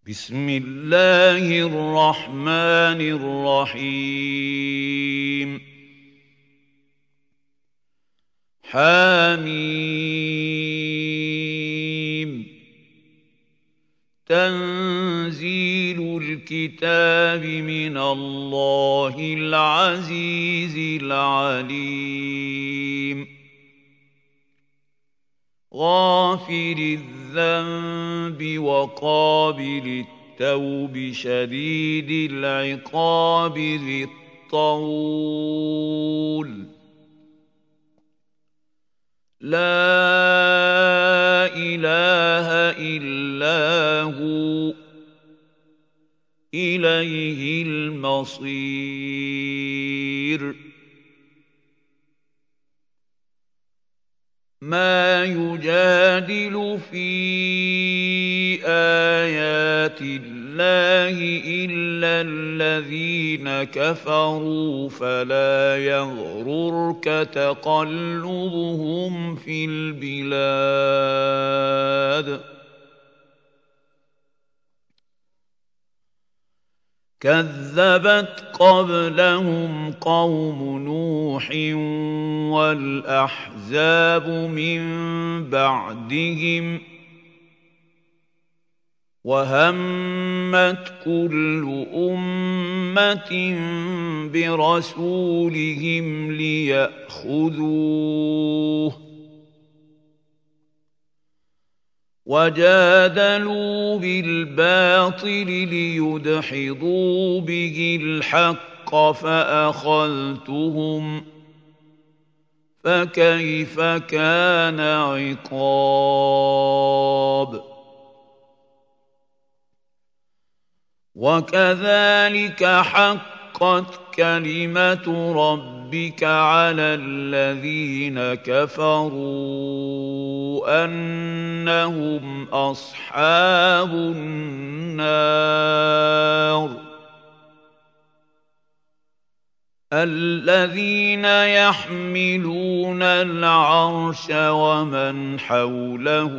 بسم الله الرحمن الرحيم حميم تنزيل الكتاب من الله العزيز العليم غافر الذنب وقابل التوب شديد العقاب ذي الطول لا إله إلا هو إليه المصير ما يجادل في آيات الله إلا الذين كفروا فلا يغررك تقلبهم في البلاد كذبت قبلهم قوم نوح والأحزاب من بعدهم وهمت كل أمة برسولهم ليأخذوه وجادلوا بالباطل ليدحضوا به الحق فأخذتهم فكيف كان عقاب وكذلك حقت كلمة ربك على الذين كفروا أنهم أصحاب النار الذين يحملون العرش ومن حوله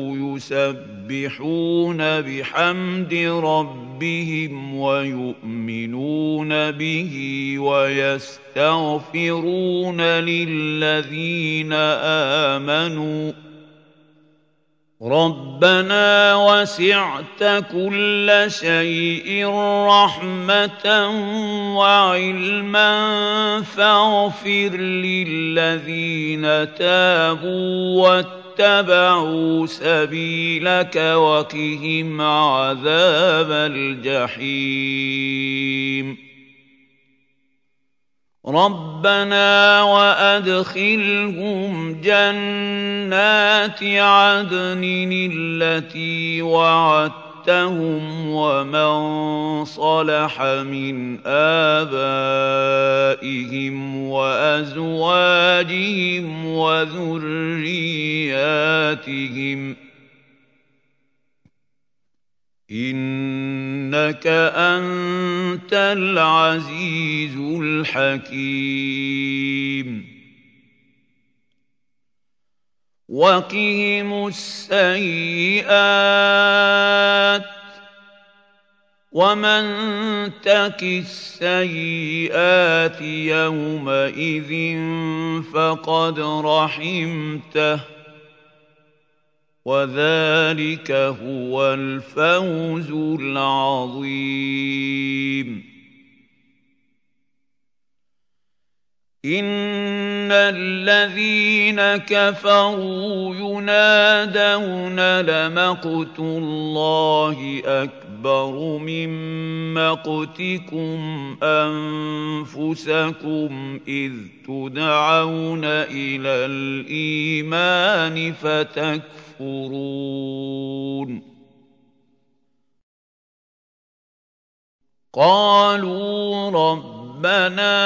يسبحون بحمد ربهم ويؤمنون به ويستغفرون للذين آمنوا ربنا وسعت كل شيء رحمة وعلما فاغفر للذين تابوا واتبعوا سبيلك وقهم عذاب الجحيم ربنا وأدخلهم جنات عدن التي وعدتهم ومن صلح من آبائهم وأزواجهم وذرياتهم إنك أنت العزيز الحكيم وقهم السيئات ومن تك السيئات يومئذ فقد رحمته وذلك هو الفوز العظيم إن الذين كفروا ينادون لمقت الله أكبر من مقتكم أنفسكم إذ تدعون إلى الإيمان فتكفرون قالوا ربنا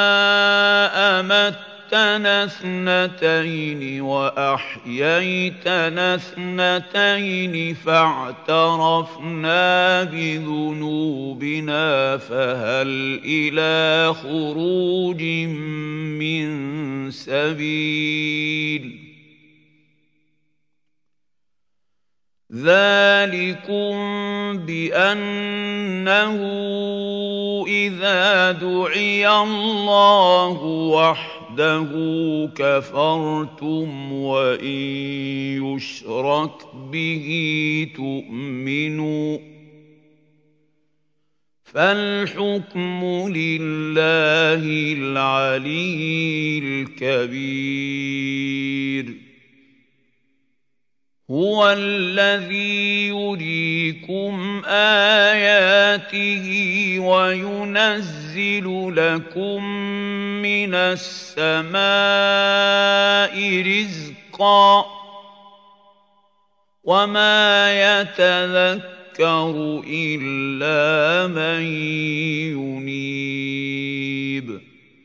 أمتنا اثنتين وأحييتنا اثنتين فاعترفنا بذنوبنا فهل إلى خروج من سبيل ذَٰلِكُم بِأَنَّهُ إِذَا دُعِيَ اللَّهُ وَحْدَهُ كَفَرْتُمْ وَإِن يُشْرَكْ بِهِ تُؤْمِنُوا ۚ فَالْحُكْمُ لِلَّهِ الْعَلِيِّ الْكَبِيرِ هُوَ الَّذِي يُرِيكُمْ آيَاتِهِ وَيُنَزِّلُ لَكُم مِّنَ السَّمَاءِ رِزْقًا ۚ وَمَا يَتَذَكَّرُ إِلَّا مَن يُنِيبُ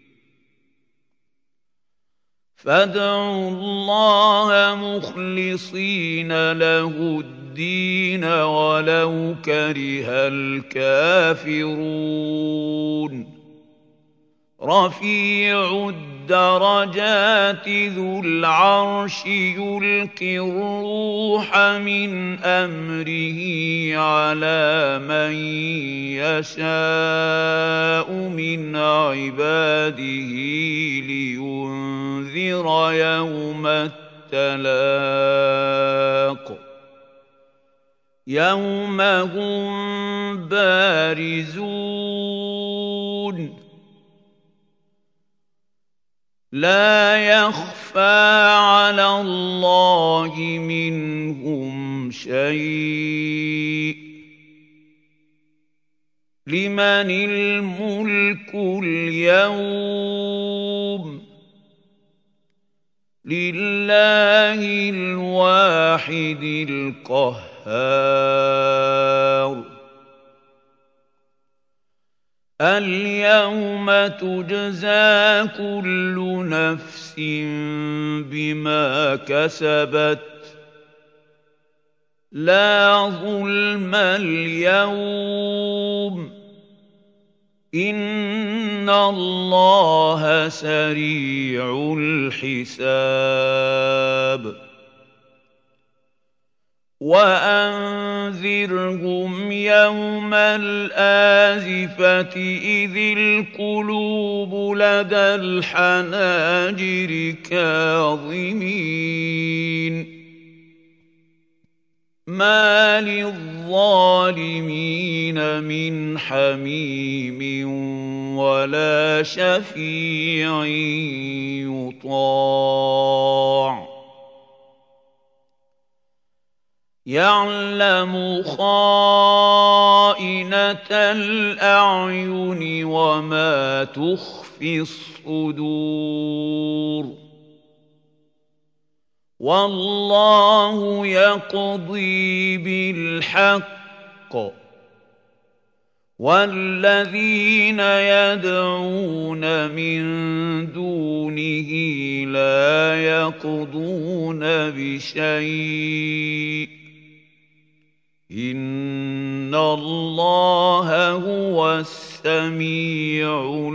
فَادْعُوا اللَّهَ مُخْلِصِينَ لَهُ الدِّينَ وَلَوْ كَرِهَ الْكَافِرُونَ رَفِيعُ الدَّرَجَاتِ ذُو الْعَرْشِ يُلْقِي الرُّوحَ مِنْ أَمْرِهِ عَلَىٰ مَن يَشَاءُ مِنْ عِبَادِهِ لِيُنذِرَ يَوْمَ التَّلَاقِ يَوْمَ هُم بَارِزُونَ لَا يَخْفَىٰ عَلَى اللَّهِ مِنْهُمْ شَيْءٌ ۚ لِمَنِ الْمُلْكُ الْيَوْمَ ۖ لِلَّهِ الْوَاحِدِ الْقَهَّارِ الْيَوْمَ تُجْزَىٰ كُلُّ نَفْسٍ بِمَا كَسَبَتْ ۚ لَا ظُلْمَ الْيَوْمَ ۚ إِنَّ اللَّهَ سَرِيعُ الْحِسَابِ وَأَنذِرْهُمْ يَوْمَ الْآزِفَةِ إِذِ الْقُلُوبُ لَدَى الْحَنَاجِرِ كَاظِمِينَ مَا لِلظَّالِمِينَ مِنْ حَمِيمٍ وَلَا شَفِيعٍ يُطَاعُ يَعْلَمُ خَائِنَةَ الْأَعْيُنِ وَمَا تُخْفِي الصُّدُورُ وَاللَّهُ يَقْضِي بِالْحَقِّ ۖ وَالَّذِينَ يَدْعُونَ مِن دُونِهِ لَا يَقْضُونَ بِشَيْءٍ ۗ إِنَّ اللَّهَ هُوَ السَّمِيعُ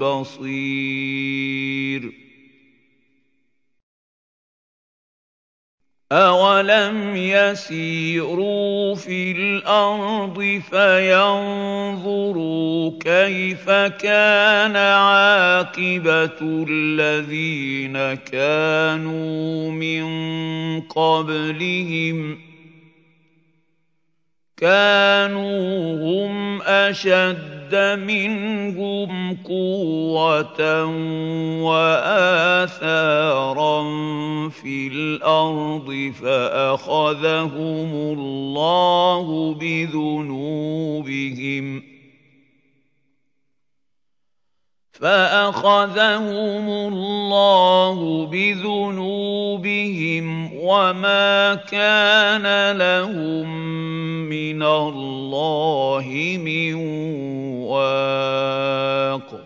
الْبَصِيرُ أَوَلَمْ يَسِيرُوا فِي الْأَرْضِ فَيَنظُرُوا كَيْفَ كَانَ عَاقِبَةُ الَّذِينَ كَانُوا مِن قَبْلِهِمْ ۚ كَانُوا هُمْ أَشَدَّ مِنْهُمْ قُوَّةً وَآثَارًا فِي الْأَرْضِ فَأَخَذَهُمُ اللَّهُ بِذُنُوبِهِمْ وَمَا كَانَ لَهُم مِّنَ اللَّهِ مِن وَاقٍ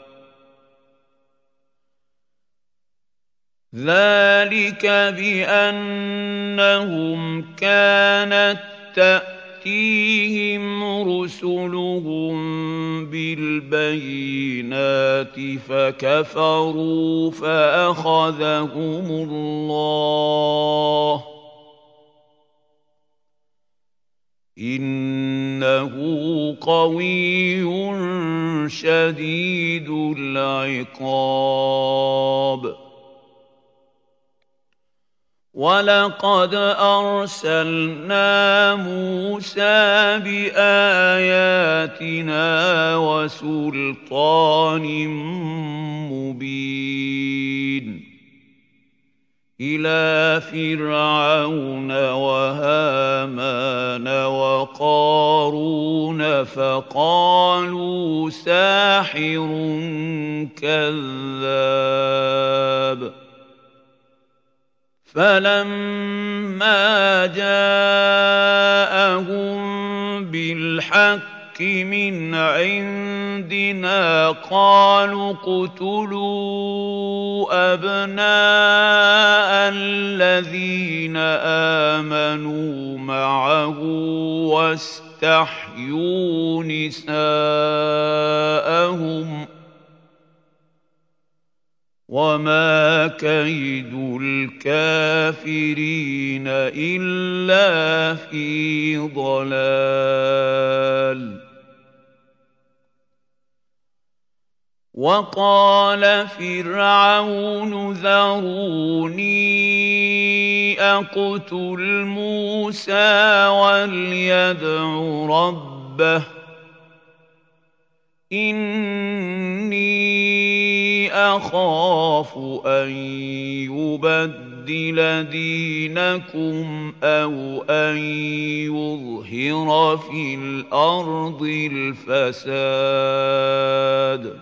ذَٰلِكَ بِأَنَّهُمْ كَانَت تَّأْتِيهِمْ رُسُلُهُم بِالْبَيِّنَاتِ فَكَفَرُوا فَأَخَذَهُمُ اللَّهُ ۚ إِنَّهُ قَوِيٌّ شَدِيدُ الْعِقَابِ وَلَقَدْ أَرْسَلْنَا مُوسَىٰ بِآيَاتِنَا وَسُلْطَانٍ مُّبِينٍ إِلَىٰ فِرْعَوْنَ وَهَامَانَ وَقَارُونَ فَقَالُوا سَاحِرٌ كَذَّابٌ فَلَمَّا جَاءَهُم بِالْحَقِّ مِنْ عِندِنَا قَالُوا اقْتُلُوا أَبْنَاءَ الَّذِينَ آمَنُوا مَعَهُ وَاسْتَحْيُوا نِسَاءَهُمْ ۚ وَمَا كَيْدُ الْكَافِرِينَ إِلَّا فِي ضَلَالٍ وَقَالَ فِرْعَوْنُ ذَرُونِي أَقْتُلْ مُوسَىٰ وَلْيَدْعُ رَبَّهُ إِنِّي أَخَافُ أَن يُبَدِّلَ دِينَكُمْ أَوْ أَن يُظْهِرَ فِي الْأَرْضِ الْفَسَادَ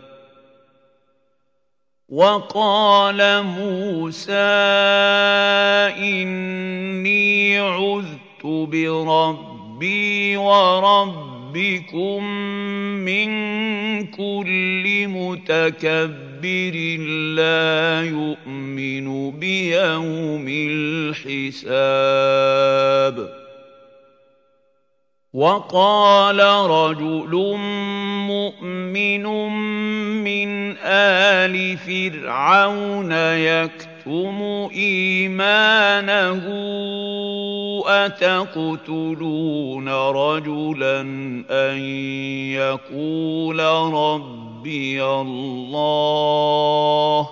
وَقَالَ مُوسَىٰ إِنِّي عُذْتُ بِرَبِّي وَرَبِّكُم مِّن كُلِّ مُتَكَبِّرٍ لَّا يُؤْمِنُ بِيَوْمِ الْحِسَابِ وَقَالَ رَجُلٌ مُّؤْمِنٌ مِّنْ آلِ فِرْعَوْنَ يَكْتُمُ إِيمَانَهُ أَتَقْتُلُونَ رَجُلًا أَن يَقُولَ رَبِّيَ اللَّهُ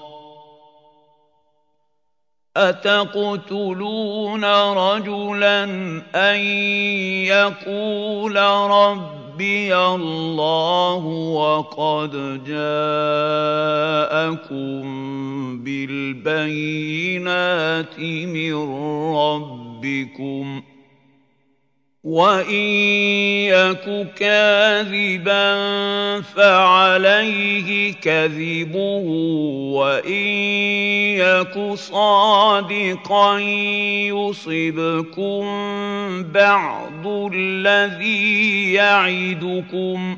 أَتَقْتُلُونَ رَجُلًا أَن يَقُولَ رَبِّيَ اللَّهُ وَقَدْ جَاءَكُم بِالْبَيِّنَاتِ مِن رَّبِّكُمْ ۖ وَإِن يَكُ كَاذِبًا فَعَلَيْهِ كَذِبُهُ وَإِن يَكُ صَادِقًا يُصِبْكُم بَعْضُ الَّذِي يَعِدُكُمْ ۖ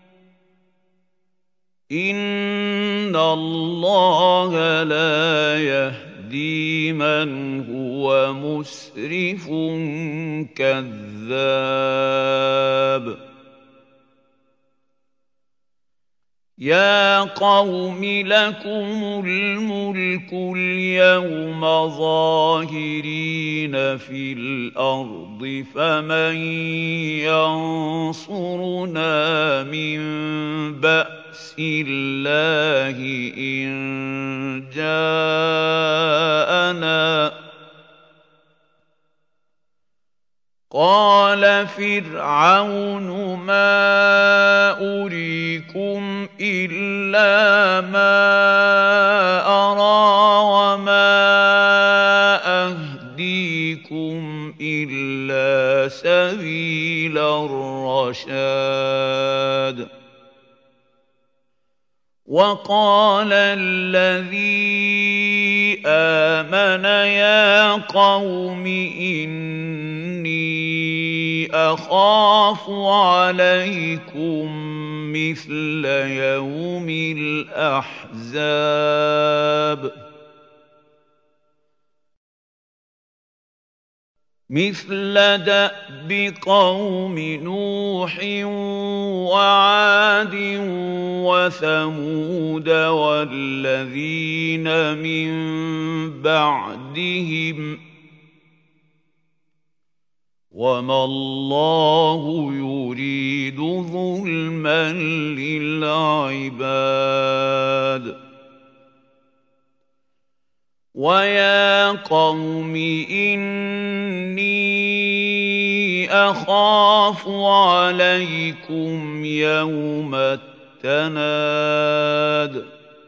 إِنَّ اللَّهَ لَا يَهْدِي مَنْ هُوَ مُسْرِفٌ كَذَّابٌ يَا قَوْمِ لَكُمُ الْمُلْكُ الْيَوْمَ ظَاهِرِينَ فِي الْأَرْضِ فَمَن يَنصُرُنَا مِن بَأْسِ اللَّهِ إِن جَاءَنَا ۚ قَالَ فِرْعَوْنُ مَا أُرِيكُمْ إِلَّا مَا أَرَىٰ وَمَا أَهْدِيكُمْ إِلَّا سَبِيلَ الرَّشَادِ وَقَالَ الَّذِي آمَنَ يَا قَوْمِ إِنِّي أَخَافُ عَلَيْكُم مِّثْلَ يَوْمِ الْأَحْزَابِ مِثْلَ دَأْبِ قَوْمِ نُوحٍ وَعَادٍ وَثَمُودَ وَالَّذِينَ مِن بَعْدِهِمْ ۚ وَمَا اللَّهُ يُرِيدُ ظُلْمًا لِّلْعِبَادِ وَيَا قَوْمِ إِنِّي أَخَافُ عَلَيْكُمْ يَوْمَ التَّنَادِ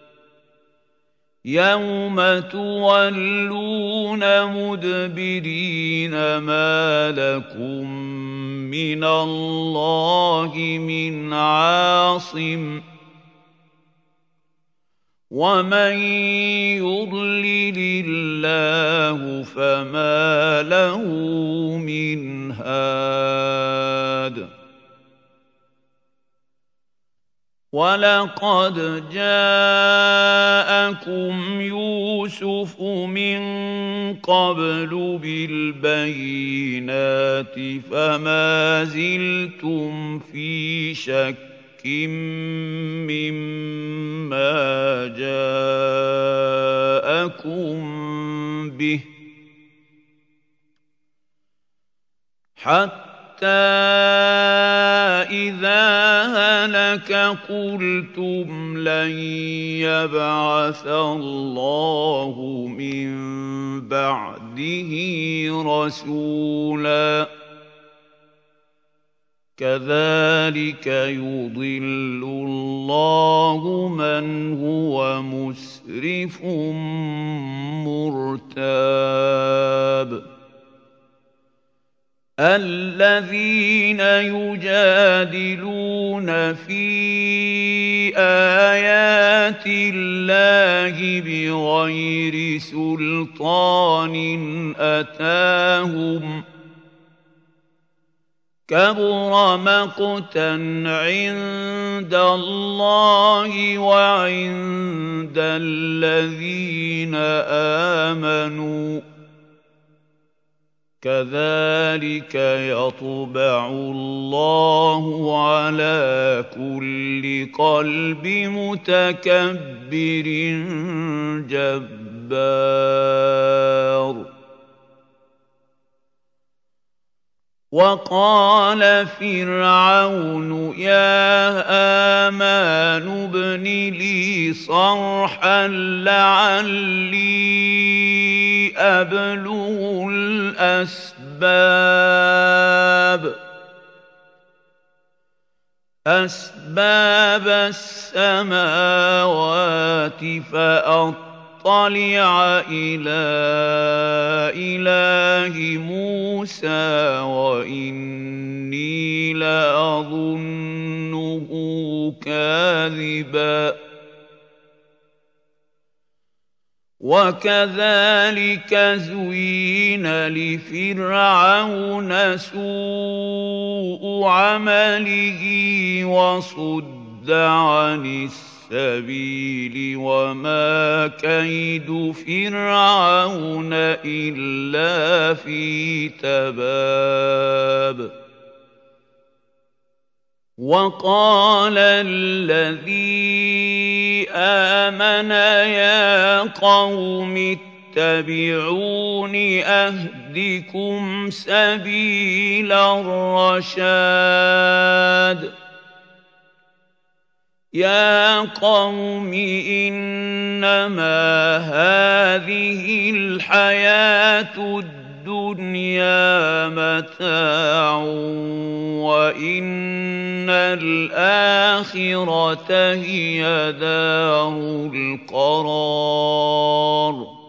يَوْمَ تُوَلُّونَ مُدْبِرِينَ مَا لَكُم مِّنَ اللَّهِ مِنْ عَاصِمٍ وَمَن يُضْلِلِ اللَّهُ فَمَا لَهُ مِنْ هَادٍ وَلَقَدْ جَاءَكُمْ يُوسُفُ مِن قَبْلُ بِالْبَيِّنَاتِ فَمَا زِلْتُمْ فِي شَكٍّ مِّمَّا جَاءَكُم بِهِ حَتَّىٰ إِذَا هَلَكَ قُلْتُمْ لَن يَبْعَثَ اللَّهُ مِن بَعْدِهِ رَسُولًا كَذَٰلِكَ يُضِلُّ اللَّهُ مَنْ هُوَ مُسْرِفٌ مُّرْتَابٌ الَّذِينَ يُجَادِلُونَ فِي آيَاتِ اللَّهِ بِغَيْرِ سُلْطَانٍ أَتَاهُمْ كَبُرَ مَقْتًا عِندَ اللَّهِ وَعِندَ الَّذِينَ آمَنُوا كَذَٰلِكَ يَطْبَعُ اللَّهُ عَلَىٰ كُلِّ قَلْبِ مُتَكَبِّرٍ جَبَّارٍ وَقَالَ فِرْعَوْنُ يَا هَامَانُ ابْنِ لِي صَرْحًا لَّعَلِّي أَبْلُغُ أَسْبَابَ السَّمَاوَاتِ فَأَطَّلِعَ إِلَىٰ إِلَٰهِ مُوسَىٰ وَإِنِّي لَأَظُنُّهُ كَاذِبًا وَكَذَٰلِكَ زُيِّنَ لِفِرْعَوْنَ سُوءُ عَمَلِهِ وَصُدَّ عَنِ السَّبِيلِ وَمَا كَيْدُ فِرْعَوْنَ إِلَّا فِي تَبَابٍ وَقَالَ الَّذِي آمَنَ يَا قَوْمِ اتَّبِعُونِ أَهْدِكُمْ سَبِيلَ الرَّشَادِ يَا قَوْمِ إِنَّمَا هَٰذِهِ الْحَيَاةُ الدُّنْيَا مَتَاعٌ وَإِنَّ الْآخِرَةَ هِيَ دَارُ الْقَرَارِ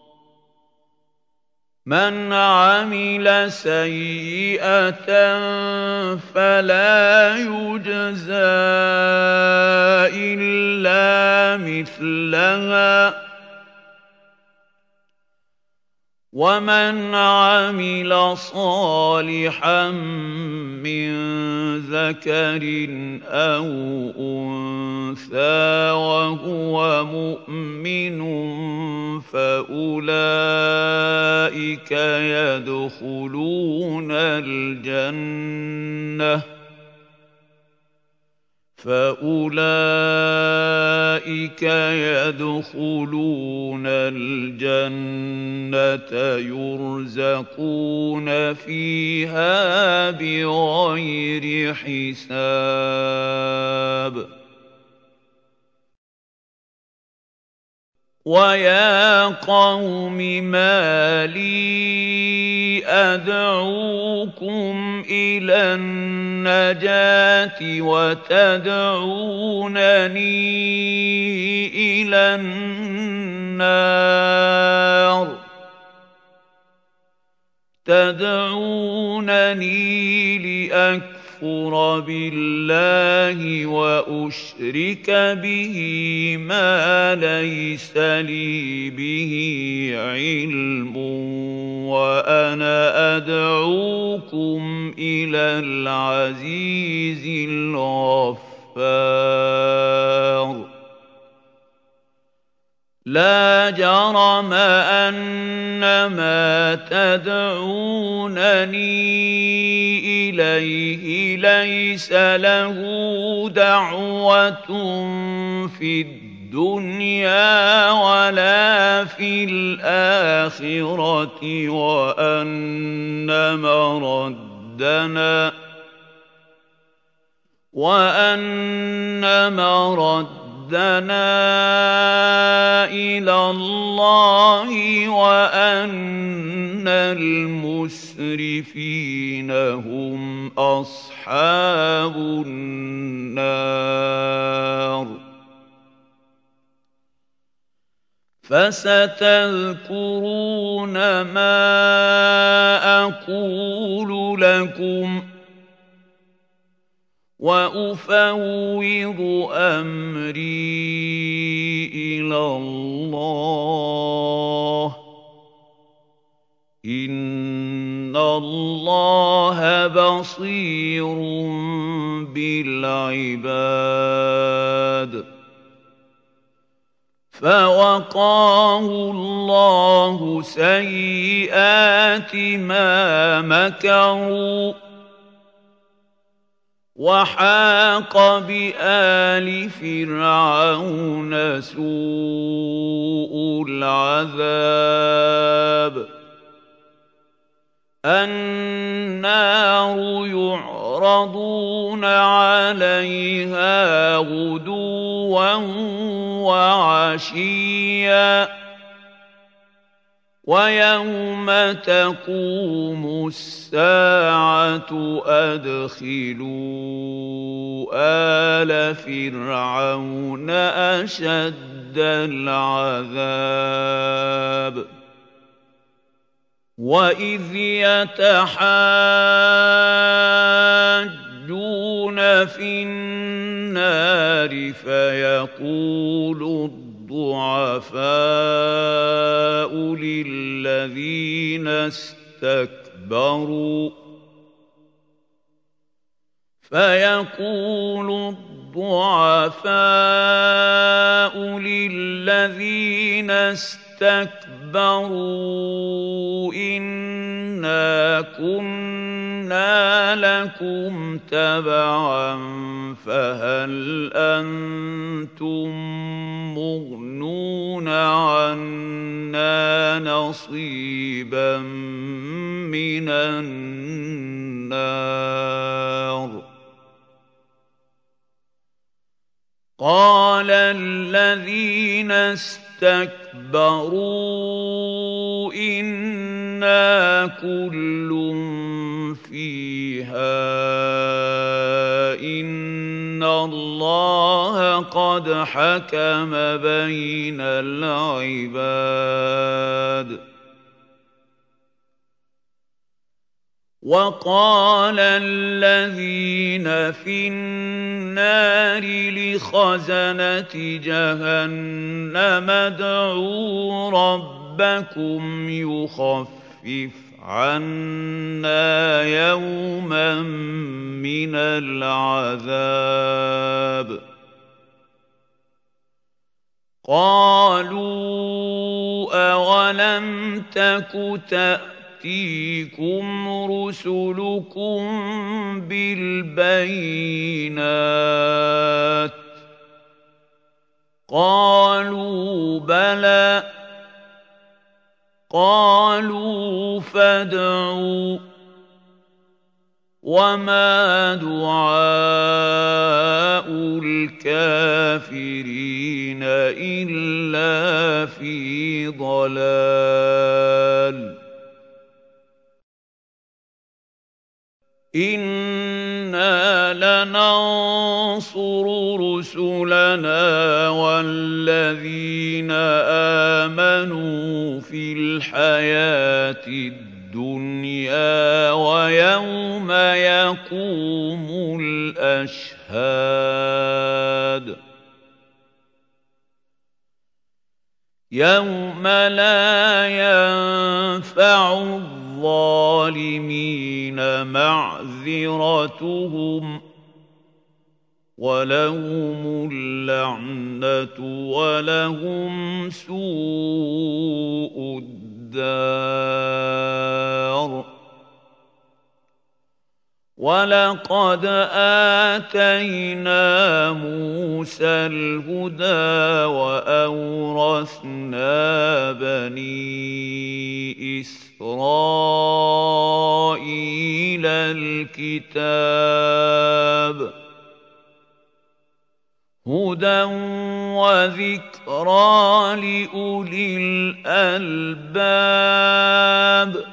مَنْ عَمِلَ سَيِّئَةً فَلَا يُجْزَىٰ إِلَّا مِثْلَهَا وَمَنْ عَمِلَ صَالِحًا مِّن ذَكَرٍ أَوْ أُنثَىٰ وَهُوَ مُؤْمِنٌ فَأُولَٰئِكَ أولئك يدخلون الجنة يرزقون فيها بغير حساب ويا قوم ما لي أدعوكم إلى النجاة وتدعونني إلى النار تدعونني لأكفر بالله وأشرك به ما ليس لي به علم وأنا أدعوكم إلى العزيز الغفار لا جرم أن ما تدعونني إليه ليس له دعوة في الدنيا ولا في الآخرة وأن مردنا إلى الله وأن المسرفين هم أصحاب النار فستذكرون ما أقول لكم وأفوض أمري إلى الله إن الله بصير بالعباد فوقاه الله سيئات ما مكروا وحاق بآل فرعون سوء العذاب النار يعرضون عليها غدوا وعشيا ويوم تقوم الساعة أدخلوا آل فرعون أشد العذاب وإذ يتحاجون في النار فيقول الضعفاء للذين اسْتَكْبَرُوا إِنَّا كُنَّا لَكُمْ تَبَعًا فَهَلْ أَنتُم مُّغْنُونَ عَنَّا نَصِيبًا مِّنَ النَّارِ قَالَ الَّذِينَ اسْتَكْبَرُوا إِنَّا كُلٌّ فِيهَا إِنَّ اللَّهَ قَدْ حَكَمَ بَيْنَ الْعِبَادِ وَقَالَ الَّذِينَ فِي النَّارِ لِخَزَنَةِ جَهَنَّمَ ادْعُوا رَبَّكُمْ يُخَفِّفْ عَنَّا يَوْمًا مِّنَ الْعَذَابِ قَالُوا أَوَلَمْ تَكُ تَأْتِيكُمْ رُسُلُكُم بِالْبَيِّنَاتِ قالوا بلى قالوا فادعوا وما دعاء الكافرين إلا في ضلال إنا لننصر رسلنا والذين آمنوا في الحياة الدنيا ويوم يقوم الأشهاد يوم لا ينفع الظالمين معذرتهم ولهم اللعنة ولهم سوء الدار ولقد آتينا موسى الهدى وأورثنا بني إسرائيل الكتاب هدى وذكرى لأولي الألباب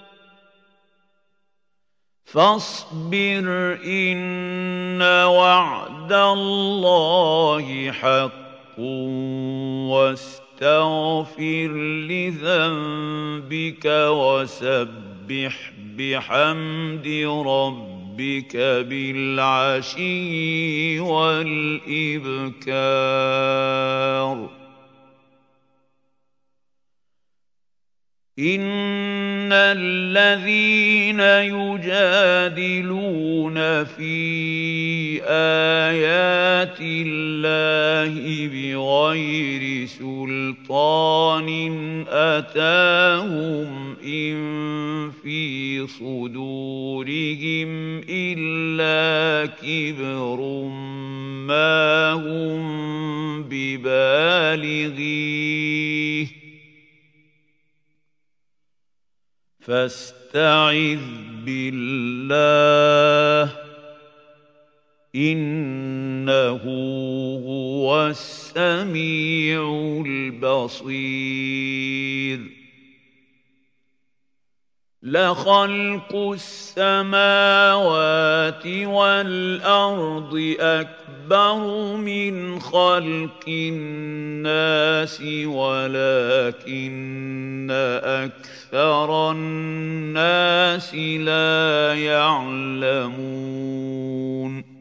فاصبر إن وعد الله حق واستغفر لذنبك وسبح بحمد ربك بالعشي والإبكار إن الذين يجادلون في آيات الله بغير سلطان أتاهم إن في صدورهم إلا كبر ما هم ببالغيه فاستعذ بالله إنه هو السميع البصير لخلق السماوات والأرض أكبر من خلق الناس ولكن أكثر الناس لا يعلمون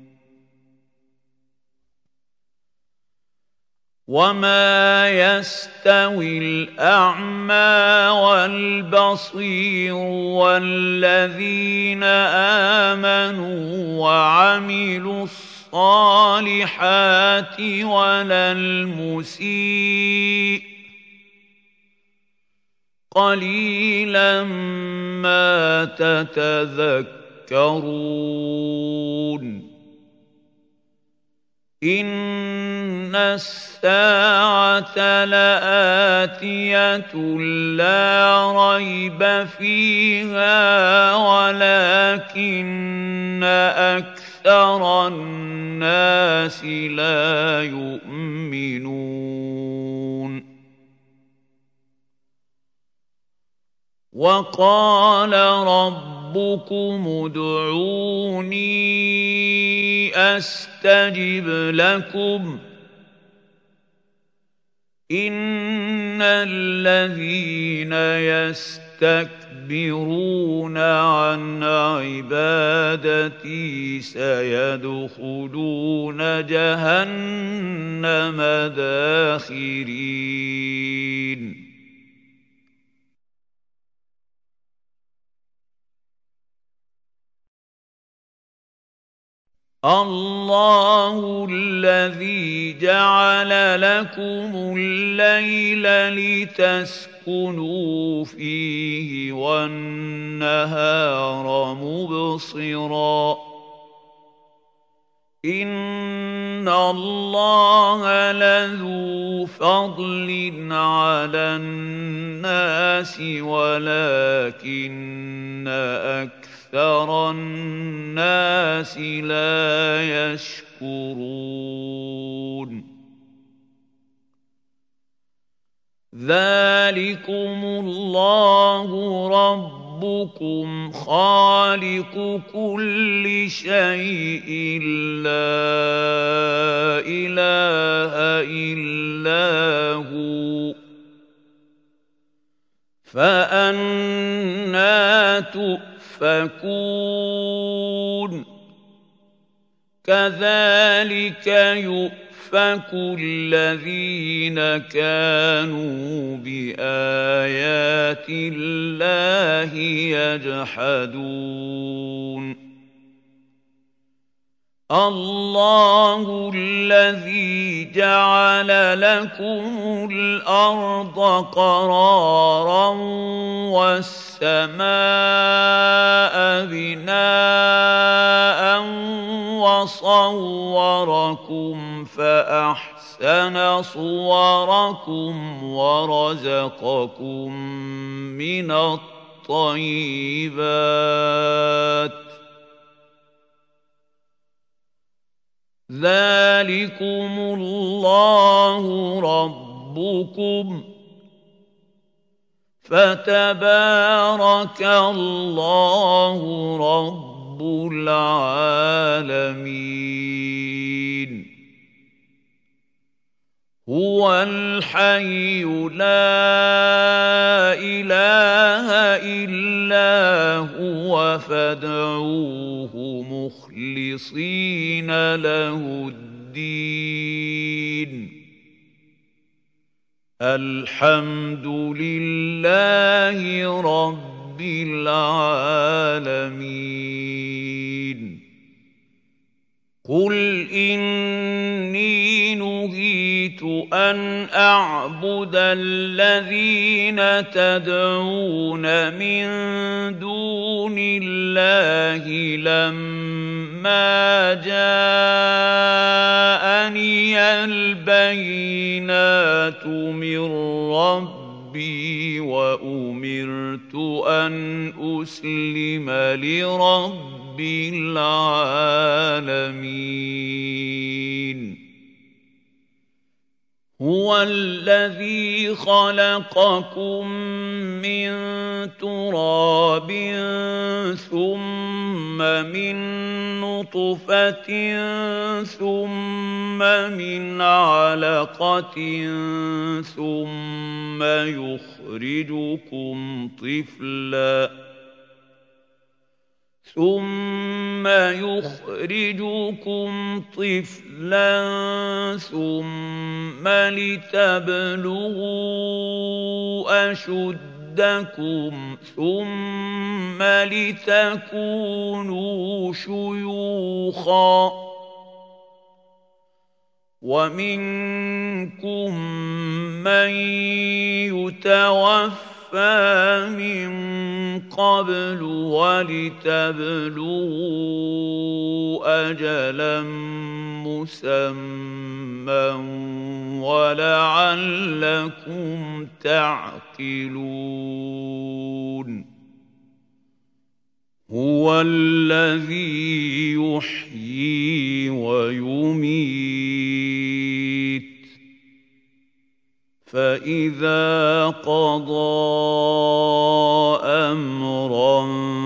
وما يستوي الأعمى والبصير والذين آمنوا وعملوا الصالحات ولا المسيء قليلا ما تتذكرون إن الساعة لآتية لا ريب فيها ولكن أكثر الناس لا يؤمنون وقال ربكم ادعوني أستجب لكم إن الذين يستكبرون عن عبادتي سيدخلون جهنم داخرين الله الذي جعل لكم الليل لتسكنوا فيه والنهار مبصرا إِنَّ اللَّهَ لَذُو فَضْلٍ عَلَى النَّاسِ وَلَٰكِنَّ أَكْثَرَ النَّاسِ لَا يَشْكُرُونَ ذَٰلِكُمُ اللَّهُ رَبُّكُمْ خَالِقُ كُلِّ شَيْءٍ لَّا إِلَٰهَ إِلَّا هُوَ فَأَنَّىٰ تُؤْفَكُونَ كَذَٰلِكَ يُؤْفَكُ الَّذِينَ كَانُوا بِآيَاتِ اللَّهِ يَجْحَدُونَ اللَّهُ الَّذِي جَعَلَ لَكُمُ الْأَرْضَ قَرَارًا وَالسَّمَاءَ بِنَاءً وَصَوَّرَكُمْ فَأَحْسَنَ صُوَرَكُمْ وَرَزَقَكُم مِّنَ الطَّيِّبَاتِ ذَٰلِكُمُ اللَّهُ رَبُّكُمْ فَتَبَارَكَ اللَّهُ رَبُّ الْعَالَمِينَ هُوَ الْحَيُّ لَا إِلَٰهَ إِلَّا هُوَ فَادْعُوهُ مُخْلِصِينَ لَهُ الدِّينَ الْحَمْدُ لِلَّهِ رَبِّ الْعَالَمِينَ قُلْ إِنِّي نُهِيتُ أَنْ أَعْبُدَ الَّذِينَ تَدْعُونَ مِن دُونِ اللَّهِ لَمَّا جَاءَنِيَ الْبَيِّنَاتُ مِن رَّبِّي وَأُمِرْتُ أَنْ أُسْلِمَ لِرَبِّ الْعَالَمِينَ هُوَ الَّذِي خَلَقَكُم مِّن تُرَابٍ ثُمَّ مِن نُّطْفَةٍ ثُمَّ مِنْ عَلَقَةٍ ثُمَّ يُخْرِجُكُمْ طِفْلًا ثُمَّ لِتَبْلُغُوا أَشُدَّكُمْ ثُمَّ لِتَكُونُوا شُيُوخًا وَمِنكُم مَّن يُتَوَفَّىٰ مِن قَبْلُ وَلِتَبْلُغُوا أَجَلًا مُّسَمًّى وَلَعَلَّكُمْ تَعْقِلُونَ هُوَ الَّذِي يُحْيِي وَيُمِيتُ فَإِذَا قَضَىٰ أَمْرًا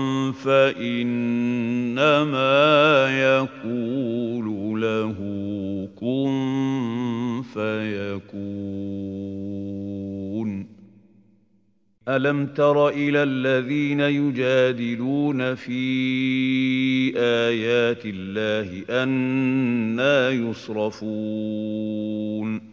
فَإِنَّمَا يَقُولُ لَهُ كُن فَيَكُونُ أَلَمْ تَرَ إِلَى الَّذِينَ يُجَادِلُونَ فِي آيَاتِ اللَّهِ أَنَّىٰ يُصْرَفُونَ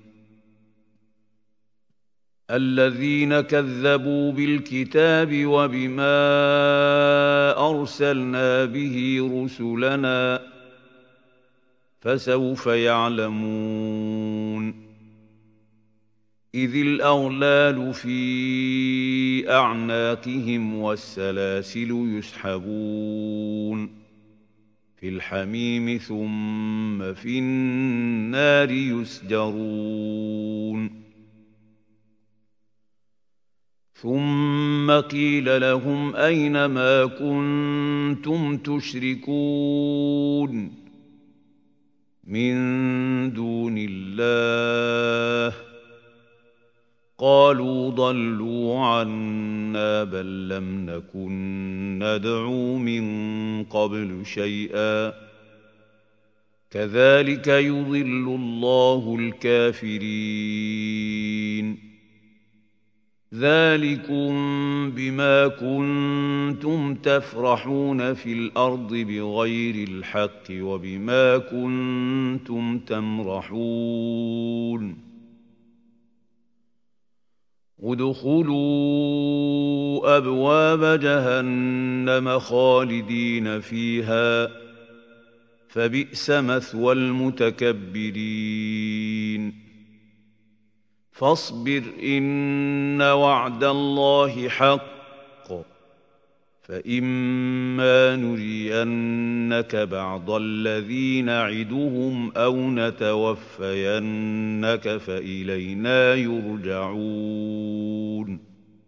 الَّذِينَ كَذَّبُوا بِالْكِتَابِ وَبِمَا أَرْسَلْنَا بِهِ رُسُلَنَا فَسَوْفَ يَعْلَمُونَ إِذِ الْأَغْلَالُ فِي أَعْنَاقِهِمْ وَالسَّلَاسِلُ يُسْحَبُونَ في الحميم ثم في النار يسجرون ثم قيل لهم أين ما كنتم تشركون من دون الله قالوا ضلوا عنا بل لم نكن ندعو من قبل شيئا كذلك يضل الله الكافرين ذلكم بما كنتم تفرحون في الأرض بغير الحق وبما كنتم تمرحون ادخلوا أبواب جهنم خالدين فيها فبئس مثوى المتكبرين فاصبر إن وعد الله حق فإما نرينك بعض الذي نعدهم أو نتوفينك فإلينا يرجعون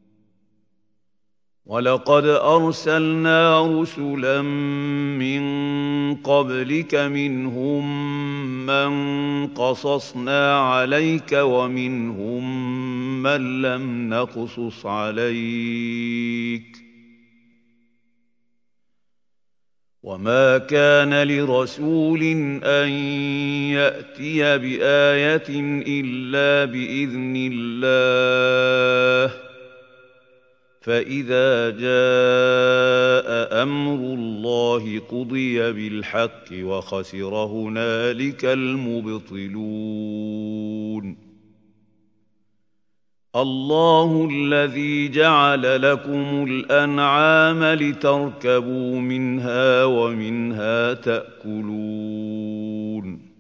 ولقد أرسلنا رسلا من قبلك منهم من قصصنا عليك ومنهم من لم نقصص عليك وما كان لرسول أن يأتي بآية إلا بإذن الله فإذا جاء أمر الله قضي بالحق وخسر هنالك المبطلون الله الذي جعل لكم الأنعام لتركبوا منها ومنها تأكلون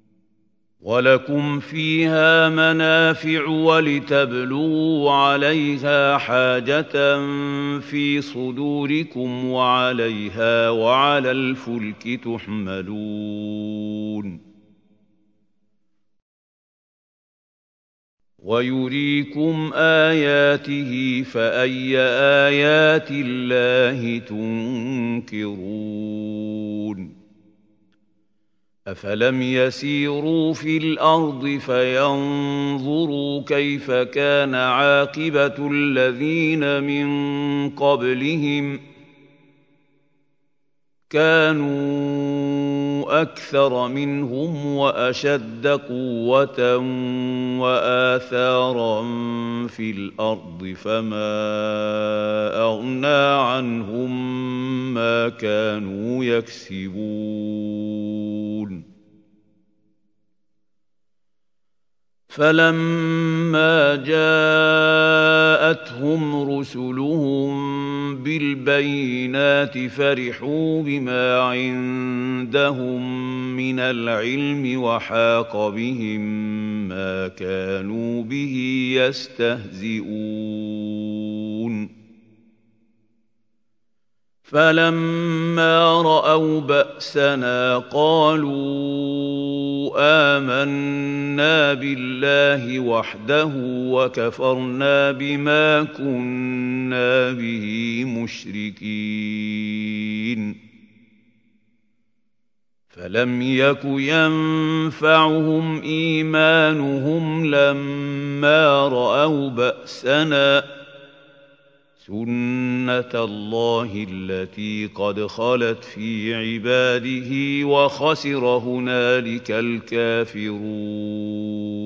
ولكم فيها منافع ولتبلغوا عليها حاجة في صدوركم وعليها وعلى الفلك تحملون ويريكم آياته فأي آيات الله تنكرون أفلم يسيروا في الأرض فينظروا كيف كان عاقبة الذين من قبلهم كانوا أكثر منهم وأشد قوة وآثارا في الأرض فما أغنى عنهم ما كانوا يكسبون فلما جاءتهم رسلهم بالبينات فرحوا بما عندهم من العلم وحاق بهم ما كانوا به يستهزئون فلما رأوا بأسنا قالوا آمنا بالله وحده وكفرنا بما كنا به مشركين فلم يك ينفعهم إيمانهم لما رأوا بأسنا سنة الله التي قد خلت في عباده وخسر هنالك الكافرون